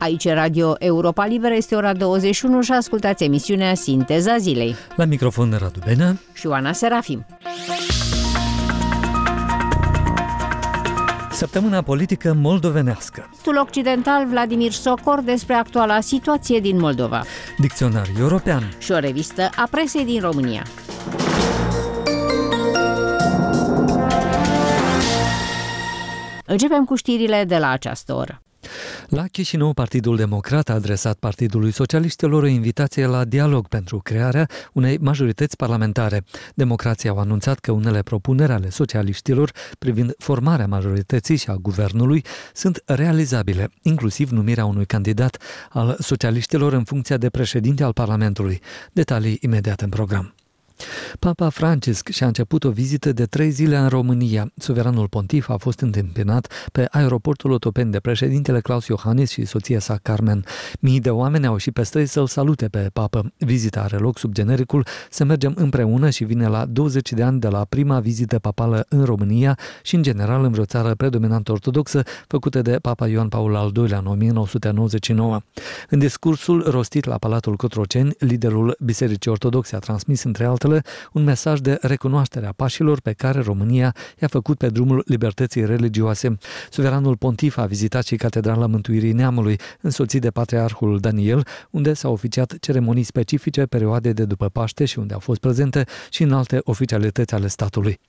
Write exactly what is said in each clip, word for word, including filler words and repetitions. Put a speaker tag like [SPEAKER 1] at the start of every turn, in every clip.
[SPEAKER 1] Aici Radio Europa Liberă, este ora douăzeci și unu și ascultați emisiunea Sinteza Zilei.
[SPEAKER 2] La microfon Radu Benea
[SPEAKER 1] și Oana Serafim.
[SPEAKER 2] Săptămâna politică moldovenească.
[SPEAKER 1] Estul occidental Vladimir Socor despre actuala situație din Moldova.
[SPEAKER 2] Dicționar european.
[SPEAKER 1] Și o revistă a presei din România. Începem cu știrile de la această oră.
[SPEAKER 2] La Chișinău, Partidul Democrat a adresat Partidului Socialiștilor o invitație la dialog pentru crearea unei majorități parlamentare. Democrații au anunțat că unele propuneri ale socialiștilor privind formarea majorității și a guvernului sunt realizabile, inclusiv numirea unui candidat al socialiștilor în funcția de președinte al Parlamentului. Detalii imediat în program. Papa Francisc și-a început o vizită de trei zile în România. Suveranul pontif a fost întâmpinat pe aeroportul Otopeni de președintele Claus Iohannis și soția sa Carmen. Mii de oameni au ieșit pe străzi să-l salute pe papă. Vizita are loc sub genericul Să mergem împreună și vine la douăzeci de ani de la prima vizită papală în România și în general în vreo țară predominant ortodoxă făcută de Papa Ioan Paul al doilea în o mie nouă sute nouăzeci și nouă. În discursul rostit la Palatul Cotroceni, liderul Bisericii Ortodoxe a transmis între altele un mesaj de recunoaștere a pașilor pe care România i-a făcut pe drumul libertății religioase. Suveranul pontif a vizitat și Catedrala Mântuirii Neamului, însoțit de Patriarhul Daniel, unde s-au oficiat ceremonii specifice perioadei de după Paște și unde au fost prezente și în alte oficialități ale statului.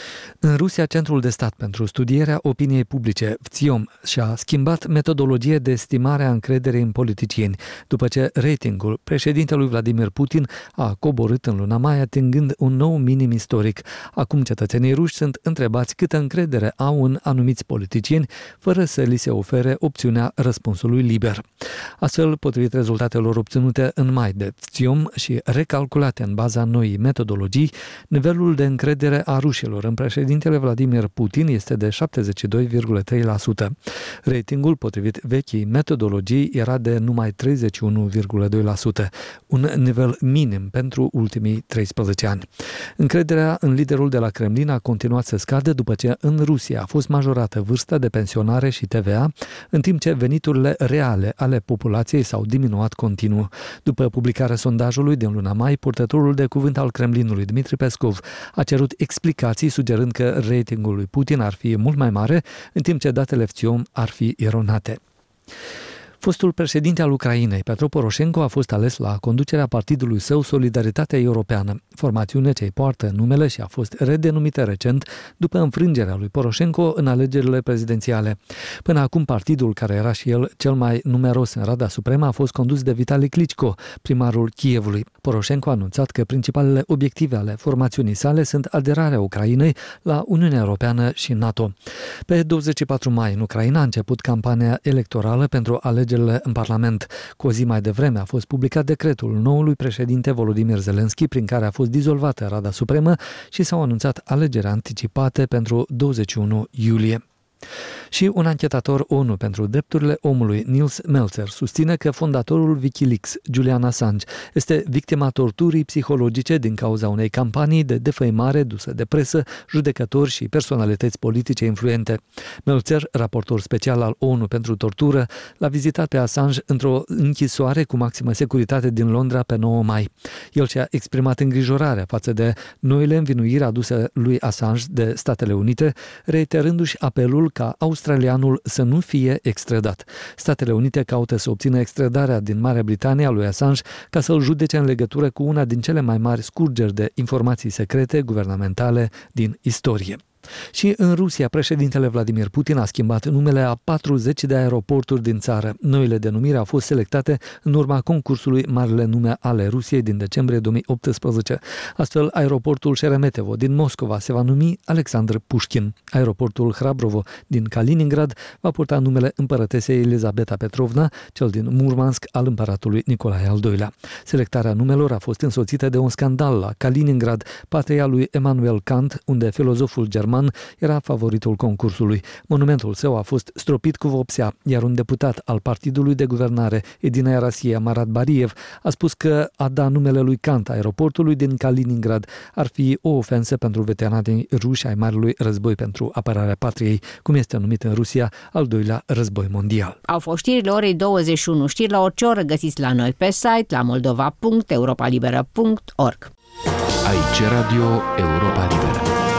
[SPEAKER 2] În Rusia, Centrul de Stat pentru Studierea Opiniei Publice, V T I O M, și-a schimbat metodologie de estimare a încrederii în politicieni, după ce ratingul președintelui Vladimir Putin a coborât în luna mai, atingând un nou minim istoric. Acum cetățenii ruși sunt întrebați câtă încredere au în anumiți politicieni, fără să li se ofere opțiunea răspunsului liber. Astfel, potrivit rezultatelor obținute în mai de V T I O M și recalculate în baza noii metodologii, nivelul de încredere a rușilor în președintele Vladimir Putin este de șaptezeci și doi virgulă trei la sută. Ratingul, potrivit vechii metodologii, era de numai treizeci și unu virgulă doi la sută, un nivel minim pentru ultimii treisprezece ani. Încrederea în liderul de la Kremlin a continuat să scadă după ce în Rusia a fost majorată vârsta de pensionare și T V A, în timp ce veniturile reale ale populației s-au diminuat continuu. După publicarea sondajului din luna mai, purtătorul de cuvânt al Kremlinului, Dmitri Peskov, a cerut explicații sugerând că ratingul lui Putin ar fi mult mai mare, în timp ce datele V T I O M ar fi eronate. Fostul președinte al Ucrainei, Petro Poroșenko, a fost ales la conducerea partidului său Solidaritatea Europeană, formațiune ce îi poartă numele și a fost redenumită recent după înfrângerea lui Poroșenko în alegerile prezidențiale. Până acum, partidul, care era și el cel mai numeros în Rada Supremă, a fost condus de Vitali Klitschko, primarul Kievului. Poroșenko a anunțat că principalele obiective ale formațiunii sale sunt aderarea Ucrainei la Uniunea Europeană și NATO. Pe douăzeci și patru mai, în Ucraina, a început campania electorală pentru alegeri în Parlament. Cu o zi mai devreme a fost publicat decretul noului președinte Volodymyr Zelensky, prin care a fost dizolvată Rada Supremă și s-au anunțat alegeri anticipate pentru douăzeci și unu iulie. Și un anchetator ONU pentru drepturile omului, Nils Melzer, susține că fondatorul Wikileaks, Julian Assange, este victima torturii psihologice din cauza unei campanii de defăimare duse de presă, judecători și personalități politice influente. Melzer, raportor special al ONU pentru tortură, l-a vizitat pe Assange într-o închisoare cu maximă securitate din Londra pe nouă mai. El și-a exprimat îngrijorarea față de noile învinuiri aduse lui Assange de Statele Unite, reiterându-și apelul ca australianul să nu fie extradat. Statele Unite caută să obțină extradarea din Marea Britanie a lui Assange ca să-l judece în legătură cu una din cele mai mari scurgeri de informații secrete guvernamentale din istorie. Și în Rusia, președintele Vladimir Putin a schimbat numele a patruzeci de aeroporturi din țară. Noile denumiri au fost selectate în urma concursului Marile Nume ale Rusiei din decembrie două mii optsprezece. Astfel, aeroportul Șeremetevo din Moscova se va numi Alexandru Pușkin. Aeroportul Hrabrovo din Kaliningrad va purta numele împărătesei Elizabeta Petrovna, cel din Murmansk al împăratului Nicolae al doilea. Selectarea numelor a fost însoțită de un scandal la Kaliningrad, patria lui Immanuel Kant, unde filozoful german Ataman era favoritul concursului. Monumentul său a fost stropit cu vopsea, iar un deputat al partidului de guvernare, Edina Rasia Marat Bariev, a spus că a da numele lui Kant aeroportului din Kaliningrad ar fi o ofensă pentru veteranii ruși ai Marelui Război pentru apărarea patriei, cum este numit în Rusia al doilea război mondial.
[SPEAKER 1] Au fost știrile orei douăzeci și unu. Știri la orice oră găsiți la noi pe site, la moldova punct europalibera punct org.
[SPEAKER 3] Aici Radio Europa Liberă.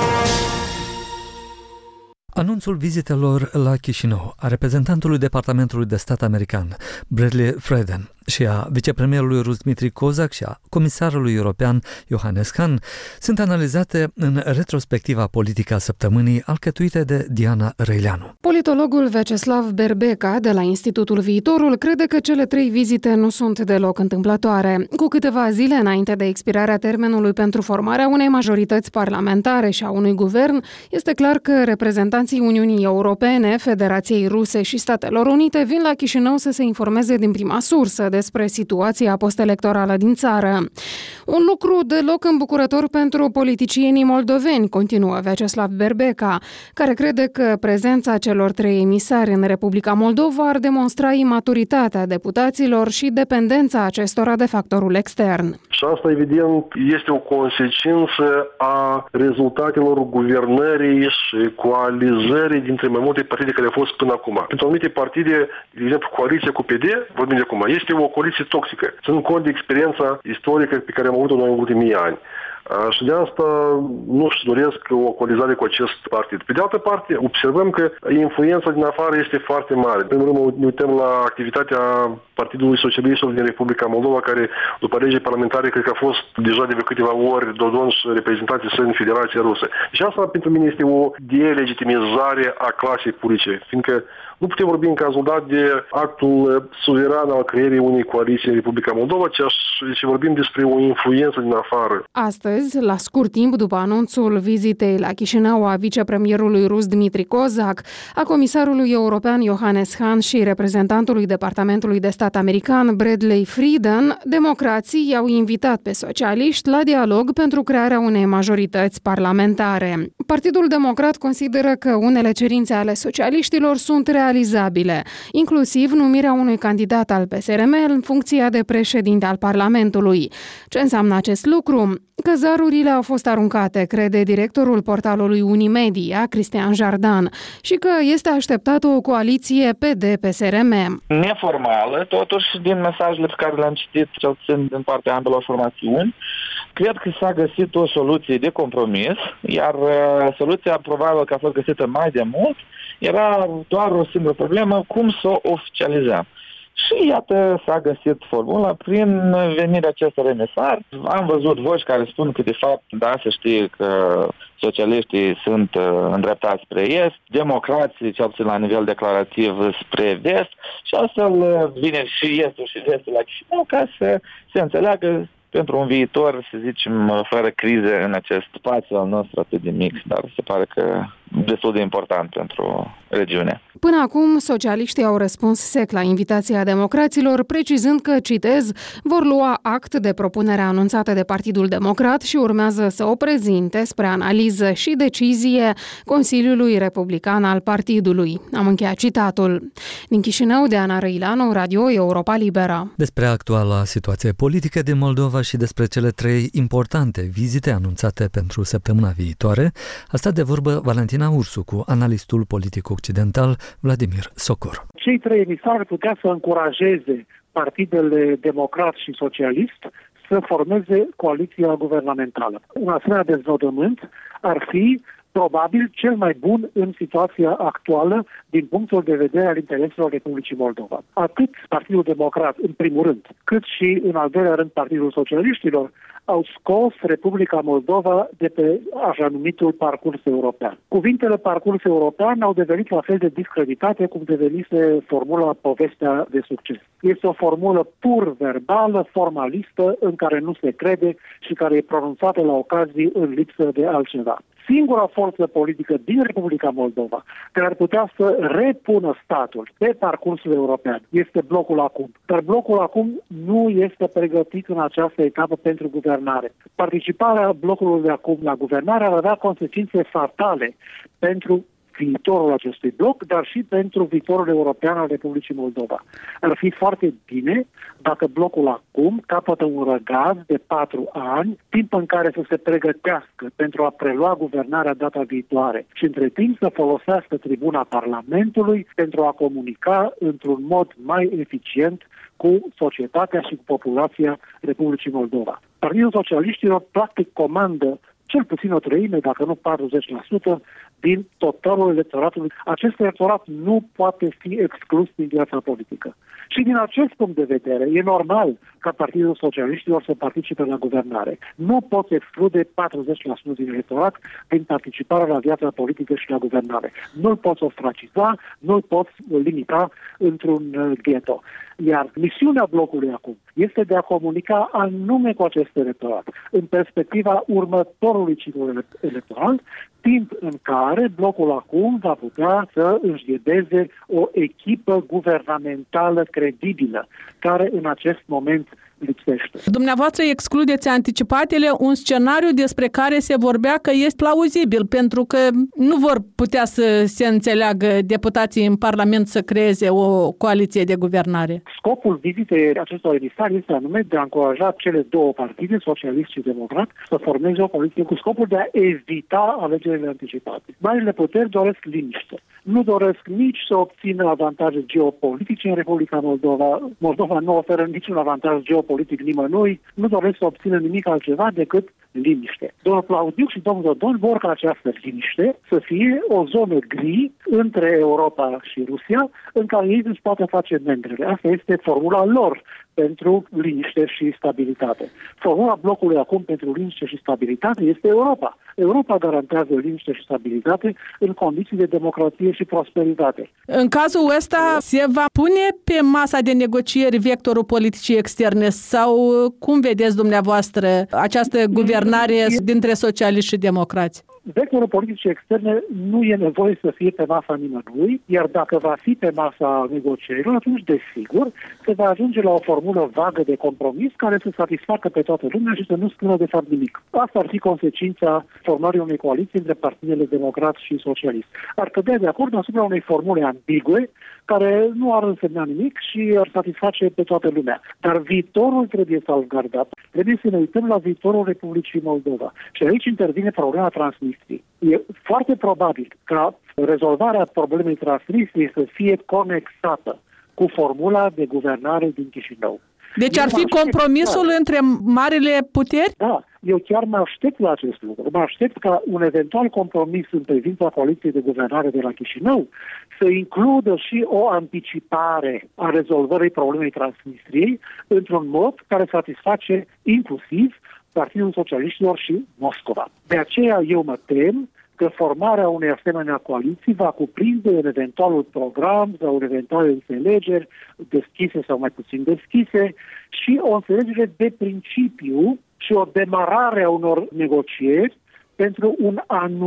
[SPEAKER 2] Anunțul vizitelor la Chișinău a reprezentantului Departamentului de Stat american, Bradley Frieden, și a vicepremierului rus Dmitry Kozak și a comisarului european Johannes Hahn sunt analizate în retrospectiva politică a săptămânii alcătuite de Diana Răileanu.
[SPEAKER 4] Politologul Vyacheslav Berbeca de la Institutul Viitorul crede că cele trei vizite nu sunt deloc întâmplătoare. Cu câteva zile înainte de expirarea termenului pentru formarea unei majorități parlamentare și a unui guvern, este clar că reprezentanții Uniunii Europene, Federației Ruse și Statelor Unite vin la Chișinău să se informeze din prima sursă despre situația postelectorală din țară. Un lucru deloc îmbucurător pentru politicienii moldoveni, continuă Vyacheslav Berbeca, care crede că prezența celor trei emisari în Republica Moldova ar demonstra imaturitatea deputaților și dependența acestora de factorul extern.
[SPEAKER 5] Și asta, evident, este o consecință a rezultatelor guvernării și coalizării dintre mai multe partide care au fost până acum. Pentru anumite partide, de exemplu, coaliția cu P D, vorbim de acum, este o coaliție toxică, ținând cont de experiența istorică pe care am avut-o noi în ultimii ani. Și de asta nu își doresc o coalizare cu acest partid. Pe de altă parte, observăm că influența din afară este foarte mare. În primul rând, ne uităm la activitatea Partidului Socialistilor din Republica Moldova, care, după legii parlamentare, cred că a fost deja de câteva ori Dodon și reprezentanții săi în Federația Rusă. Și asta, pentru mine, este o delegitimizare a clasei politice, fiindcă nu putem vorbi în cazul dat de actul suveran al creierii unei coaliții în Republica Moldova, ci vorbim despre o influență din afară.
[SPEAKER 4] Astăzi, la scurt timp după anunțul vizitei la Chișinău a vicepremierului rus Dmitry Kozak, a comisarului european Johannes Hahn și reprezentantului Departamentului de Stat american Bradley Frieden, democrații i-au invitat pe socialiști la dialog pentru crearea unei majorități parlamentare. Partidul Democrat consideră că unele cerințe ale socialiștilor sunt realizabile, inclusiv numirea unui candidat al P S R M în funcția de președinte al Parlamentului. Ce înseamnă acest lucru? Că zarurile au fost aruncate, crede directorul portalului Unimedia, Cristian Jardan, și că este așteptată o coaliție P D P S R M.
[SPEAKER 6] Neformală, totuși, din mesajele pe care le-am citit, cel puțin din partea ambelor formațiuni, cred că s-a găsit o soluție de compromis, iar uh, soluția probabil că a fost găsită mai de mult, era doar o singură problemă, cum să o oficializăm. Și iată s-a găsit formula prin venirea acestor emisari. Am văzut voci care spun că de fapt, da, se știe că socialiștii sunt uh, îndreptați spre est, democrații, cel puțin la nivel declarativ, spre vest și astfel uh, vine și estul și vestul la Chișinău ca să se înțeleagă pentru un viitor, să zicem, fără crize în acest spațiu al nostru atât de mic, dar se pare că destul de important pentru regiune.
[SPEAKER 4] Până acum, socialiștii au răspuns sec la invitația democraților, precizând că, citez, vor lua act de propunerea anunțată de Partidul Democrat și urmează să o prezinte spre analiză și decizie Consiliului Republican al partidului. Am încheiat citatul. Din Chișinău, Diana Răileanu, Radio Europa Liberă.
[SPEAKER 2] Despre actuala situație politică din Moldova și despre cele trei importante vizite anunțate pentru săptămâna viitoare, a stat de vorbă Valentina Ursu cu analistul politic occidental Vladimir Socor.
[SPEAKER 7] Cei trei emisari ar putea să încurajeze partidele democrat și socialist să formeze coaliția guvernamentală. Un asemenea dezvădământ ar fi probabil cel mai bun în situația actuală din punctul de vedere al intereselor Republicii Moldova. Atât Partidul Democrat, în primul rând, cât și, în al doilea rând, Partidul Socialiștilor, au scos Republica Moldova de pe așa numitul parcurs european. Cuvintele parcurs european au devenit la fel de discreditate cum devenise formula povestea de succes. Este o formulă pur verbală, formalistă, în care nu se crede și care e pronunțată la ocazii în lipsă de altceva. Singura forță politică din Republica Moldova care ar putea să repună statul pe parcursul european este Blocul Acum. Dar Blocul Acum nu este pregătit în această etapă pentru guvernare. Participarea Blocului Acum la guvernare ar avea consecințe fatale pentru viitorul acestui bloc, dar și pentru viitorul european al Republicii Moldova. Ar fi foarte bine dacă Blocul Acum capătă un răgaz de patru ani, timp în care să se pregătească pentru a prelua guvernarea data viitoare și între timp să folosească tribuna Parlamentului pentru a comunica într-un mod mai eficient cu societatea și cu populația Republicii Moldova. Partidul Socialiștilor practic comandă cel puțin o treime, dacă nu patruzeci la sută, din totalul electoratului. Acest electorat nu poate fi exclus din viața politică. Și din acest punct de vedere, e normal ca Partidul Socialiștilor să participe la guvernare. Nu poți exclude patruzeci la sută din electorat din participarea la viața politică și la guvernare. Nu-l poți ostraciza, nu-l poți limita într-un ghetto. Iar misiunea blocului acum este de a comunica anume cu acest electorat în perspectiva următorului ciclu electoral, timp în care blocul acum va putea să își ghideze o echipă guvernamentală credibilă, care în acest moment lipsește.
[SPEAKER 8] Dumneavoastră excludeți anticipatele, un scenariu despre care se vorbea că este plauzibil, pentru că nu vor putea să se înțeleagă deputații în Parlament să creeze o coaliție de guvernare.
[SPEAKER 7] Scopul vizitei acestor emisari este anume de a încuraja cele două partide, socialist și democrat, să formeze o coaliție cu scopul de a evita alegerile anticipate. Marile puteri doresc liniște. Nu doresc nici să obțină avantaje geopolitice în Republica Moldova. Moldova nu oferă niciun avantaj geopolitic nimănui. Nu doresc să obțină nimic altceva decât liniște. Domnul Claudiu și domnul Dodon vor ca această liniște să fie o zonă gri între Europa și Rusia, în care ei își poate face membrele. Asta este formula lor pentru liniște și stabilitate. Formula blocului acum pentru liniște și stabilitate este Europa. Europa garantează liniște și stabilitate în condiții de democrație și prosperitate.
[SPEAKER 8] În cazul ăsta se va pune pe masa de negocieri vectorul politicii externe sau cum vedeți dumneavoastră această guvernare dintre socialiști și democrați?
[SPEAKER 7] Vectorul politicii externe nu e nevoie să fie pe masa nimănui, iar dacă va fi pe masa negocierilor, atunci, desigur, se va ajunge la o formulă vagă de compromis care să satisfacă pe toată lumea și să nu spună de fapt nimic. Asta ar fi consecința formării unei coaliții între partidele democrat și socialist. Ar cădea de acord asupra unei formule ambigue, care nu ar însemna nimic și ar satisface pe toată lumea. Dar viitorul trebuie salvgardat. Trebuie să ne uităm la viitorul Republicii Moldova. Și aici intervine problema Transnistriei. E foarte probabil ca rezolvarea problemei Transnistriei să fie conexată cu formula de guvernare din Chișinău.
[SPEAKER 8] Deci ar fi compromisul între marile puteri?
[SPEAKER 7] Da, eu chiar mă aștept la acest lucru. Mă aștept ca un eventual compromis în privința coaliției de guvernare de la Chișinău să includă și o anticipare a rezolvării problemei Transnistriei într-un mod care satisface inclusiv Partidul Socialiștilor și Moscova. De aceea eu mă tem că formarea unei asemenea coaliții va cuprinde un eventualul program sau eventuale înțelegeri deschise sau mai puțin deschise și o înțelegere de principiu și o demarare a unor negocieri pentru un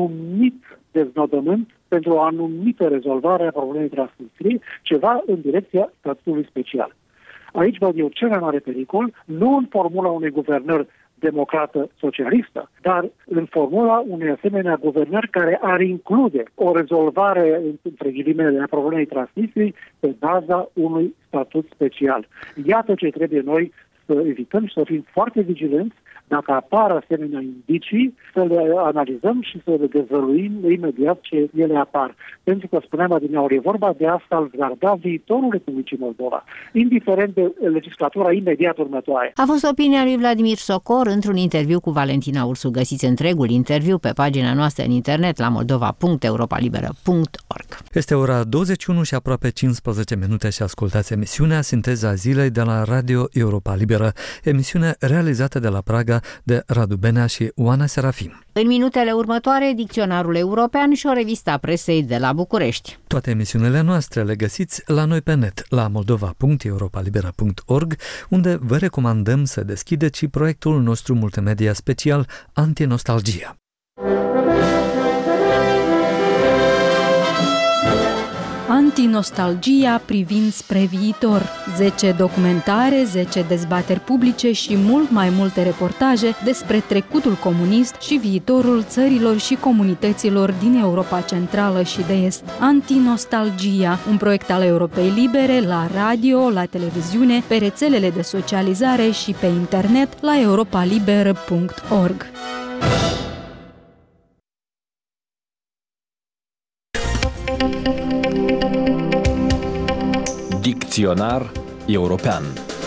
[SPEAKER 7] anumit deznodământ, pentru o anumită rezolvare a problemei Transnistriei, ceva în direcția statutului special. Aici văd eu cel mai mare pericol, nu în formula unei guvernări democrată socialistă, dar în formula unei asemenea guvernări care ar include o rezolvare, între ghilimele, a problemei Transnistriei pe baza unui statut special. Iată ce trebuie noi să evităm și să fim foarte vigilenți dacă apar asemenea indicii, să le analizăm și să le dezvăluim imediat ce ele apar. Pentru că, spuneam adineauri, e vorba de a salvgarda viitorul Republicii Moldova, indiferent de legislatura imediat următoare.
[SPEAKER 1] A fost opinia lui Vladimir Socor într-un interviu cu Valentina Ursu. Găsiți întregul interviu pe pagina noastră în internet la moldova punct europa liberă punct org.
[SPEAKER 2] Este ora douăzeci și unu și aproape cincisprezece minute și ascultați emisiunea Sinteza Zilei de la Radio Europa Liberă, emisiune realizată de la Praga de Radu Benea și Oana Serafim.
[SPEAKER 1] În minutele următoare, Dicționarul European și o revista presei de la București.
[SPEAKER 2] Toate emisiunile noastre le găsiți la noi pe net, la moldova punct europa liberă punct org, unde vă recomandăm să deschideți și proiectul nostru multimedia special Antinostalgia.
[SPEAKER 9] Antinostalgia privind spre viitor. zece documentare, zece dezbateri publice și mult mai multe reportaje despre trecutul comunist și viitorul țărilor și comunităților din Europa Centrală și de Est. Antinostalgia, un proiect al Europei Libere la radio, la televiziune, pe rețelele de socializare și pe internet la europa liberă punct org.
[SPEAKER 10] Dicționar european.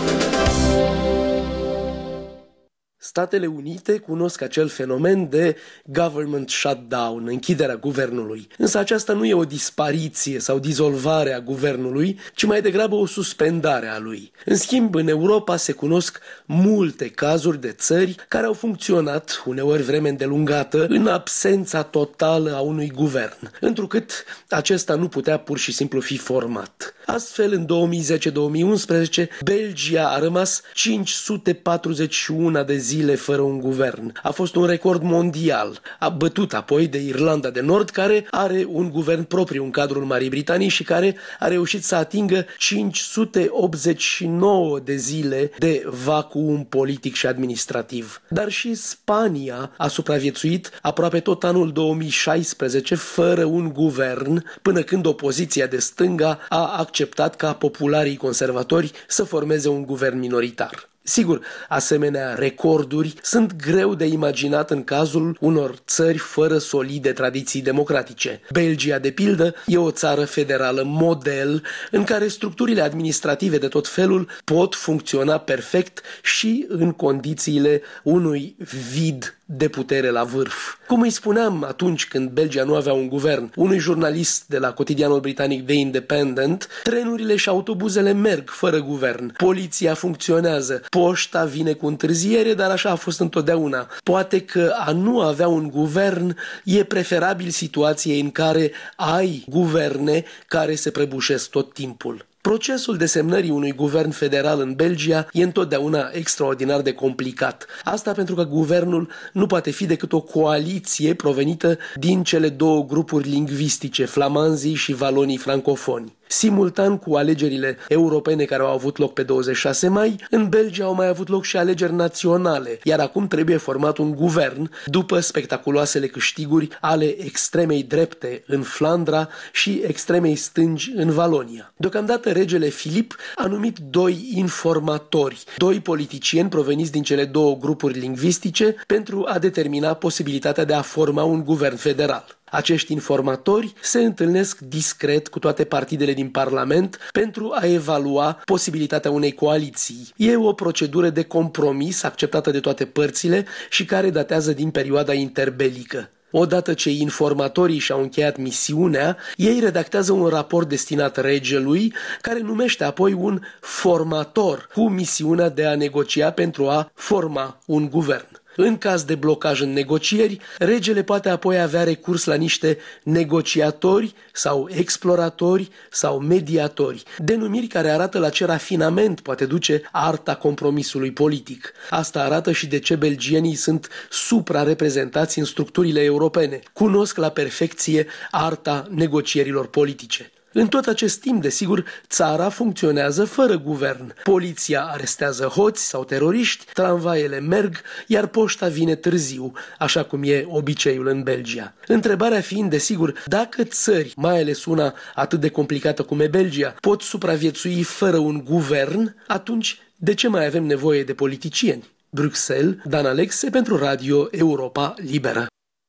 [SPEAKER 11] Statele Unite cunosc acel fenomen de government shutdown, închiderea guvernului. Însă aceasta nu e o dispariție sau dizolvare a guvernului, ci mai degrabă o suspendare a lui. În schimb, în Europa se cunosc multe cazuri de țări care au funcționat, uneori vreme îndelungată, în absența totală a unui guvern, întrucât acesta nu putea pur și simplu fi format. Astfel, în două mii zece două mii unsprezece, Belgia a rămas cinci sute patruzeci și unu de zile fără un guvern. A fost un record mondial, a bătut apoi de Irlanda de Nord, care are un guvern propriu în cadrul Marii Britanii și care a reușit să atingă cinci sute optzeci și nouă de zile de vacuum politic și administrativ. Dar și Spania a supraviețuit aproape tot anul două mii șaisprezece fără un guvern, până când opoziția de stânga a acceptat ca popularii conservatori să formeze un guvern minoritar. Sigur, asemenea recorduri sunt greu de imaginat în cazul unor țări fără solide tradiții democratice. Belgia, de pildă, e o țară federală model în care structurile administrative de tot felul pot funcționa perfect și în condițiile unui vid de putere la vârf. Cum îi spuneam atunci când Belgia nu avea un guvern, unui jurnalist de la cotidianul britanic The Independent, trenurile și autobuzele merg fără guvern, poliția funcționează, poșta vine cu întârziere, dar așa a fost întotdeauna. Poate că a nu avea un guvern e preferabil situației în care ai guverne care se prăbușesc tot timpul. Procesul desemnării unui guvern federal în Belgia e întotdeauna extraordinar de complicat. Asta pentru că guvernul nu poate fi decât o coaliție provenită din cele două grupuri lingvistice, flamanzii și valonii francofoni. Simultan cu alegerile europene care au avut loc pe douăzeci și șase mai, în Belgia au mai avut loc și alegeri naționale, iar acum trebuie format un guvern după spectaculoasele câștiguri ale extremei drepte în Flandra și extremei stângi în Valonia. Deocamdată regele Filip a numit doi informatori, doi politicieni proveniți din cele două grupuri lingvistice pentru a determina posibilitatea de a forma un guvern federal. Acești informatori se întâlnesc discret cu toate partidele din Parlament pentru a evalua posibilitatea unei coaliții. E o procedură de compromis acceptată de toate părțile și care datează din perioada interbelică. Odată ce informatorii și-au încheiat misiunea, ei redactează un raport destinat regelui, care numește apoi un formator cu misiunea de a negocia pentru a forma un guvern. În caz de blocaj în negocieri, regele poate apoi avea recurs la niște negociatori sau exploratori sau mediatori, denumiri care arată la ce rafinament poate duce arta compromisului politic. Asta arată și de ce belgienii sunt suprareprezentați în structurile europene, cunosc la perfecție arta negocierilor politice. În tot acest timp, desigur, țara funcționează fără guvern. Poliția arestează hoți sau teroriști, tramvaiele merg, iar poșta vine târziu, așa cum e obiceiul în Belgia. Întrebarea fiind, desigur, dacă țări, mai ales una atât de complicată cum e Belgia, pot supraviețui fără un guvern, atunci de ce mai avem nevoie de politicieni? Bruxelles, Dan Alexe pentru Radio Europa Liberă.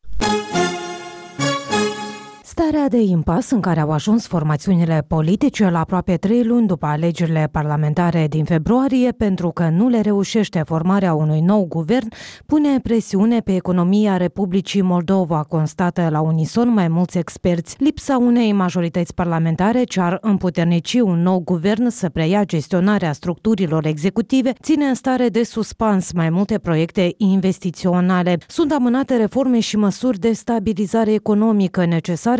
[SPEAKER 12] Starea de impas în care au ajuns formațiunile politice la aproape trei luni după alegerile parlamentare din februarie, pentru că nu le reușește formarea unui nou guvern, pune presiune pe economia Republicii Moldova, constată la unison mai mulți experți. Lipsa unei majorități parlamentare ce ar împuternici un nou guvern să preia gestionarea structurilor executive ține în stare de suspans mai multe proiecte investiționale. Sunt amânate reforme și măsuri de stabilizare economică necesare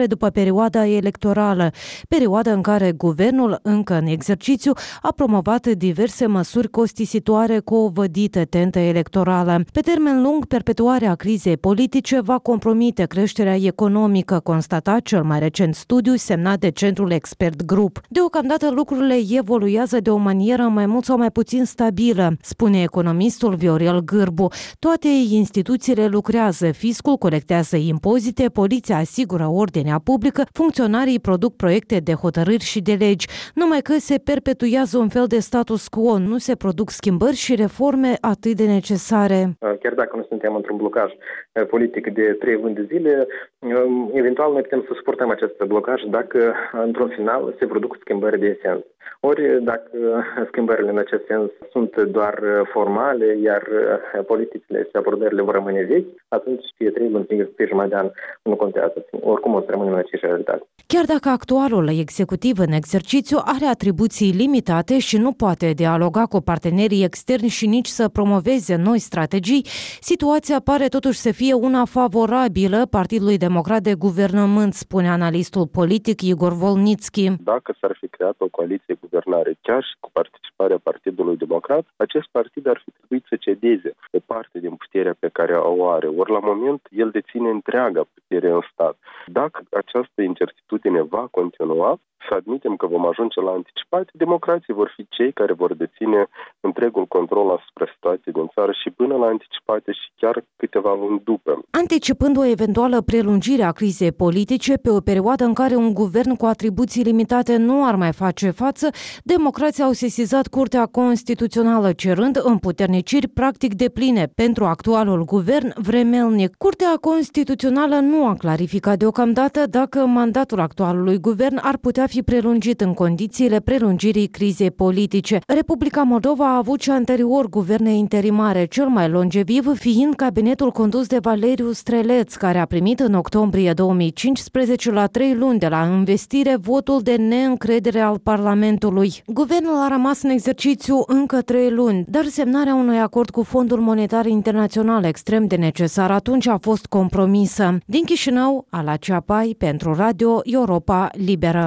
[SPEAKER 12] viitoare după perioada electorală, perioada în care guvernul, încă în exercițiu, a promovat diverse măsuri costisitoare cu o vădită tentă electorală. Pe termen lung, perpetuarea crizei politice va compromite creșterea economică, constata cel mai recent studiu semnat de Centrul Expert Group. Deocamdată lucrurile evoluează de o manieră mai mult sau mai puțin stabilă, spune economistul Viorel Gârbu. Toate instituțiile lucrează, fiscul colectează impozite, poliția asigură ordinea publică, funcționarii produc proiecte de hotărâri și de legi, numai că se perpetuează un fel de status quo, nu se produc schimbări și reforme atât de necesare.
[SPEAKER 13] Chiar dacă nu suntem într-un blocaj politic de trei luni de zile, eventual noi putem să suportăm acest blocaj dacă, într-un final, se produc schimbări de sens. Ori, dacă schimbările în acest sens sunt doar formale, iar politicile și abordările vor rămâne vechi, atunci fie trei luni, fie jumătate de an, nu contează. Oricum o să rămânem în aceeași realitate.
[SPEAKER 12] Chiar dacă actualul executiv în exercițiu are atribuții limitate și nu poate dialoga cu partenerii externi și nici să promoveze noi strategii, situația pare totuși să fie una favorabilă Partidului Democrat de Guvernământ, spune analistul politic Igor Volnitski.
[SPEAKER 14] Dacă s-ar fi creat o coaliție guvernare, chiar și cu participarea Partidului Democrat, acest partid ar fi trebuit să cedeze o parte din puterea pe care o are. Ori la moment el deține întreaga putere în stat. Dacă această incertitudine va continua, să admitem că vom ajunge la anticipate, democrații vor fi cei care vor deține întregul control asupra situației din țară și până la anticipate și chiar câteva luni după.
[SPEAKER 12] Anticipând o eventuală prelungire a crizei politice pe o perioadă în care un guvern cu atribuții limitate nu ar mai face față, democrații au sesizat Curtea Constituțională cerând împuterniciri practic depline pentru actualul guvern vremelnic. Curtea Constituțională nu a clarificat deocamdată dacă mandatul actualului guvern ar putea fi prelungit în condițiile prelungirii crizei politice. Republica Moldova a avut și anterior guverne interimare, cel mai longeviv fiind cabinetul condus de Valeriu Streleț, care a primit în octombrie două mii cincisprezece, la trei luni de la investire, votul de neîncredere al Parlamentului. Guvernul a rămas în exercițiu încă trei luni, dar semnarea unui acord cu Fondul Monetar Internațional extrem de necesar atunci a fost compromisă. Din Chișinău, Ala Ceapai, pentru Radio Europa Liberă.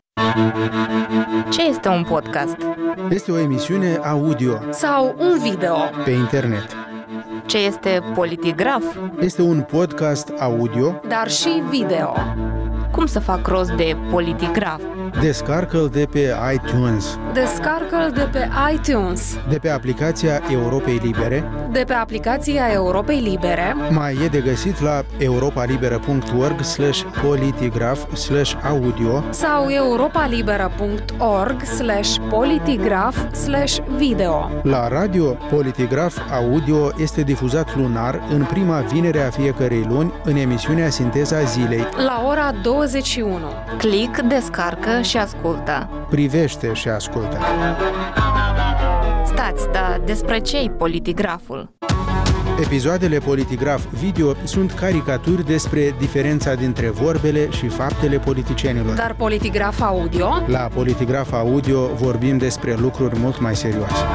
[SPEAKER 15] Ce este un podcast?
[SPEAKER 16] Este o emisiune audio
[SPEAKER 15] sau un video
[SPEAKER 16] pe internet.
[SPEAKER 15] Ce este Politigraf?
[SPEAKER 16] Este un podcast audio,
[SPEAKER 15] dar și video. Cum să fac rost de Politigraf?
[SPEAKER 16] Descarcă-l de pe iTunes.
[SPEAKER 15] Descarcă-l de pe iTunes.
[SPEAKER 16] De pe aplicația Europei Libere.
[SPEAKER 15] De pe aplicația Europei Libere.
[SPEAKER 16] Mai e de găsit la europalibera punct org slash politigraf slash audio
[SPEAKER 15] sau europalibera punct org slash politigraf slash video.
[SPEAKER 16] La radio, Politigraf Audio este difuzat lunar în prima vinere a fiecărei luni în emisiunea Sinteza Zilei.
[SPEAKER 15] La ora douăzeci și unu. Click, descarcă și ascultă.
[SPEAKER 16] Privește și ascultă.
[SPEAKER 15] Stați, dar despre ce-i Politigraful?
[SPEAKER 16] Episoadele Politigraf Video sunt caricaturi despre diferența dintre vorbele și faptele politicienilor.
[SPEAKER 15] Dar Politigraf Audio?
[SPEAKER 16] La Politigraf Audio vorbim despre lucruri mult mai serioase.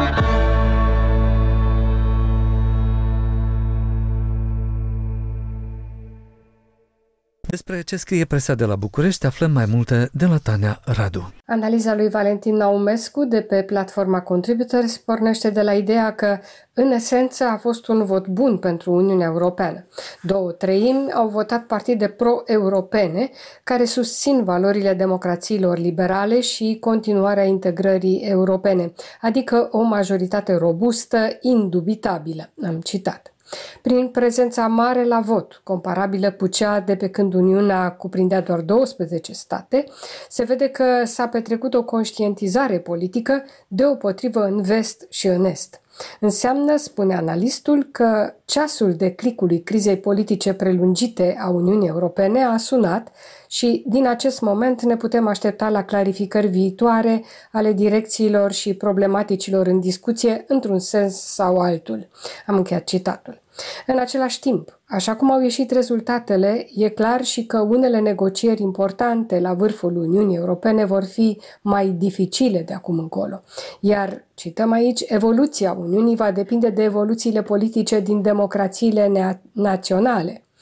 [SPEAKER 2] Despre ce scrie presa de la București aflăm mai multe de la Tania Radu.
[SPEAKER 17] Analiza lui Valentin Naumescu de pe platforma Contributors pornește de la ideea că, în esență, a fost un vot bun pentru Uniunea Europeană. Două treimi au votat partide pro-europene care susțin valorile democrațiilor liberale și continuarea integrării europene, adică o majoritate robustă, indubitabilă, am citat. Prin prezența mare la vot, comparabilă cu cea de pe când Uniunea cuprindea doar douăsprezece state, se vede că s-a petrecut o conștientizare politică deopotrivă în vest și în est. Înseamnă, spune analistul, că ceasul declicului crizei politice prelungite a Uniunii Europene a sunat și din acest moment ne putem aștepta la clarificări viitoare ale direcțiilor și problematicilor în discuție într-un sens sau altul. Am încheiat citatul. În același timp, așa cum au ieșit rezultatele, e clar și că unele negocieri importante la vârful Uniunii Europene vor fi mai dificile de acum încolo. Iar, cităm aici, evoluția Uniunii va depinde de evoluțiile politice din democrațiile naționale.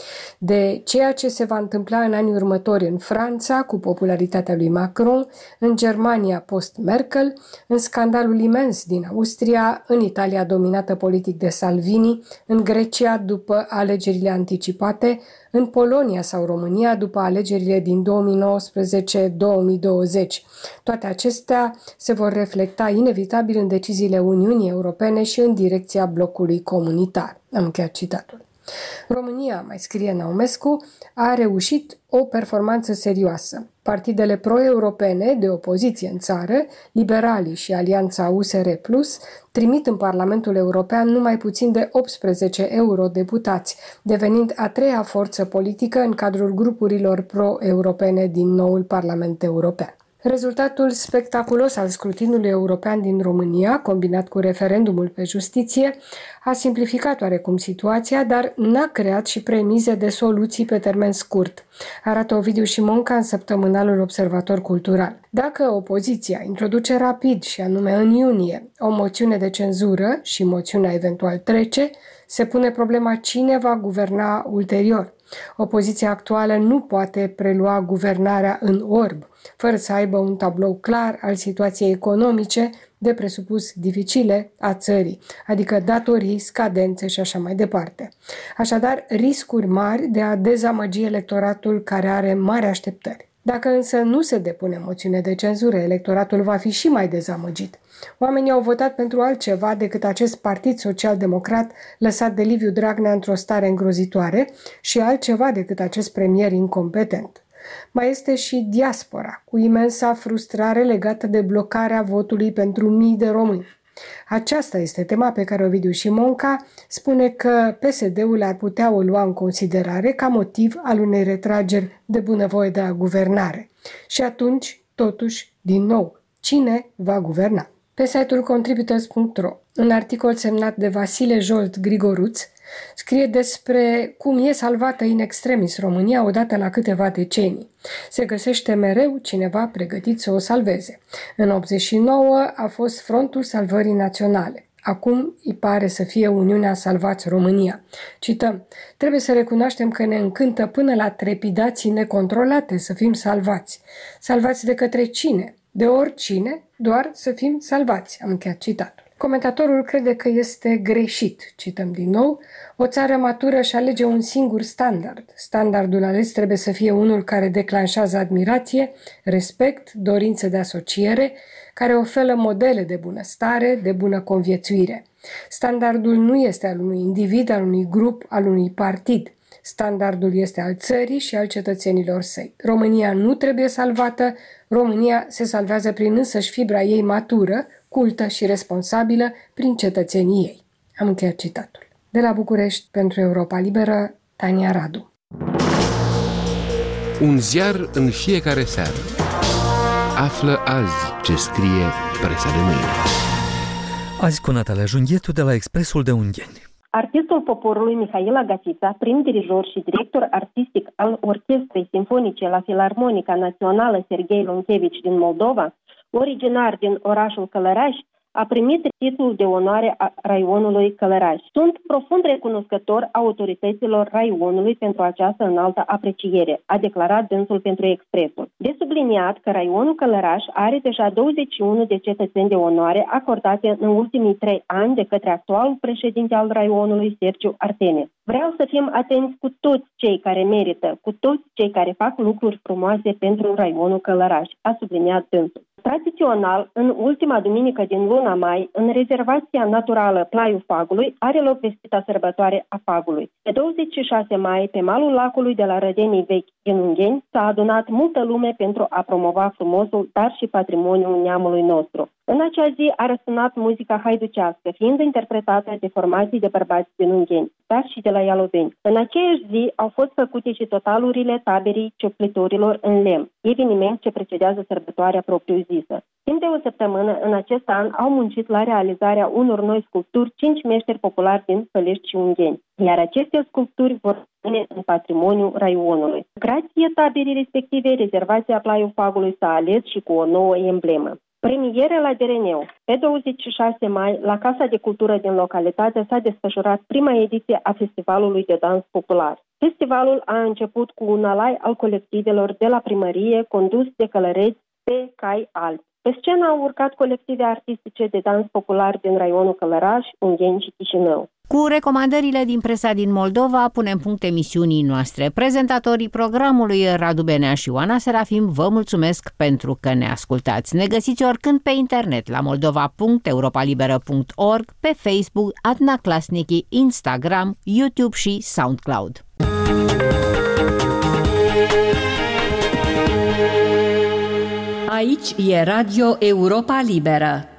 [SPEAKER 17] de ceea ce se va întâmpla în anii următori în Franța cu popularitatea lui Macron, în Germania post-Merkel, în scandalul imens din Austria, în Italia dominată politic de Salvini, în Grecia după alegerile anticipate, în Polonia sau România după alegerile din două mii nouăsprezece două mii douăzeci. Toate acestea se vor reflecta inevitabil în deciziile Uniunii Europene și în direcția blocului comunitar. Am încheiat citatul. România, mai scrie Naumescu, a reușit o performanță serioasă. Partidele pro-europene de opoziție în țară, liberalii și Alianța U S R plus, trimit în Parlamentul European numai puțin de optsprezece eurodeputați, devenind a treia forță politică în cadrul grupurilor pro-europene din noul Parlament European. Rezultatul spectaculos al scrutinului european din România, combinat cu referendumul pe justiție, a simplificat oarecum situația, dar n-a creat și premize de soluții pe termen scurt, arată Ovidiu Șimonca în săptămânalul Observator Cultural. Dacă opoziția introduce rapid, și anume în iunie, o moțiune de cenzură și moțiunea eventual trece, se pune problema cine va guverna ulterior. Opoziția actuală nu poate prelua guvernarea în orb, fără să aibă un tablou clar al situației economice, de presupus dificile, a țării, adică datorii, scadențe și așa mai departe. Așadar, riscuri mari de a dezamăgi electoratul care are mari așteptări. Dacă însă nu se depune moțiune de cenzură, electoratul va fi și mai dezamăgit. Oamenii au votat pentru altceva decât acest partid social-democrat lăsat de Liviu Dragnea într-o stare îngrozitoare și altceva decât acest premier incompetent. Mai este și diaspora, cu imensa frustrare legată de blocarea votului pentru mii de români. Aceasta este tema pe care Ovidiu Șimonca spune că P S D-ul ar putea o lua în considerare ca motiv al unei retrageri de bunăvoie de la guvernare. Și atunci, totuși, din nou, cine va guverna? Pe site-ul contributors punct ro, un articol semnat de Vasile Jolt Grigoruț, scrie despre cum e salvată in extremis România odată la câteva decenii. Se găsește mereu cineva pregătit să o salveze. În optzeci și nouă a fost Frontul Salvării Naționale. Acum îi pare să fie Uniunea Salvați România. Cităm, trebuie să recunoaștem că ne încântă până la trepidații necontrolate să fim salvați. Salvați de către cine? De oricine, doar să fim salvați. Am încheiat citatul. Comentatorul crede că este greșit, cităm din nou, o țară matură își alege un singur standard. Standardul ales trebuie să fie unul care declanșează admirație, respect, dorință de asociere, care oferă modele de bunăstare, de bună conviețuire. Standardul nu este al unui individ, al unui grup, al unui partid. Standardul este al țării și al cetățenilor săi. România nu trebuie salvată, România se salvează prin însăși fibra ei matură, cultă și responsabilă prin cetățenii ei. Am încheiat citatul. De la București, pentru Europa Liberă, Tania Radu.
[SPEAKER 3] Un ziar în fiecare seară. Află azi ce scrie presa de mâine.
[SPEAKER 2] Azi cu Natalia Junghietu de la Expresul de Ungheni.
[SPEAKER 18] Artistul poporului Mihail Agatița, prim dirijor și director artistic al Orchestrei Simfonice la Filarmonica Națională Serghei Lonchevici din Moldova, originar din orașul Călăraș, a primit titlul de onoare a raionului Călăraș. Sunt profund recunoscător autorităților raionului pentru această înaltă apreciere, a declarat dânsul pentru Expresul. De subliniat că raionul Călăraș are deja douăzeci și unu de cetățeni de onoare acordate în ultimii trei ani de către actualul președinte al raionului, Sergiu Arteme. Vreau să fim atenți cu toți cei care merită, cu toți cei care fac lucruri frumoase pentru raionul Călăraș, a subliniat dânsul. Tradițional, în ultima duminică din luna mai, în rezervația naturală Plaiul Fagului, are loc vestita sărbătoare a Fagului. Pe douăzeci și șase mai, pe malul lacului de la Rădenii Vechi din Ungheni, s-a adunat multă lume pentru a promova frumosul, dar și patrimoniul neamului nostru. În acea zi a răsunat muzica haiducească, fiind interpretată de formații de bărbați din Ungheni, dar și de la Ialoveni. În aceeași zi au fost făcute și totalurile taberii cioclitorilor în lemn, eveniment ce precedează sărbătoarea propriu-zisă. Timp de o săptămână, în acest an, au muncit la realizarea unor noi sculpturi cinci meșteri populari din Fălești și Ungheni, iar aceste sculpturi vor rămâne în patrimoniul raionului. Grație taberii respective, rezervația Plaiul Fagului s-a ales și cu o nouă emblemă. Premiere la Dereneu. Pe douăzeci și șase mai, la Casa de Cultură din localitate s-a desfășurat prima ediție a Festivalului de Dans Popular. Festivalul a început cu un alai al colectivelor de la primărie, condus de călăreți pe cai albi. Pe scenă au urcat colective artistice de dans popular din raionul Călăraș, Ungheni și Chișinău.
[SPEAKER 1] Cu recomandările din presa din Moldova punem punct emisiunii noastre. Prezentatorii programului Radu Benea și Oana Serafim vă mulțumesc pentru că ne ascultați. Ne găsiți oricând pe internet la moldova punct europa liberă punct org, pe Facebook, Adna Klasnici, Instagram, YouTube și SoundCloud.
[SPEAKER 9] Aici e Radio Europa Liberă.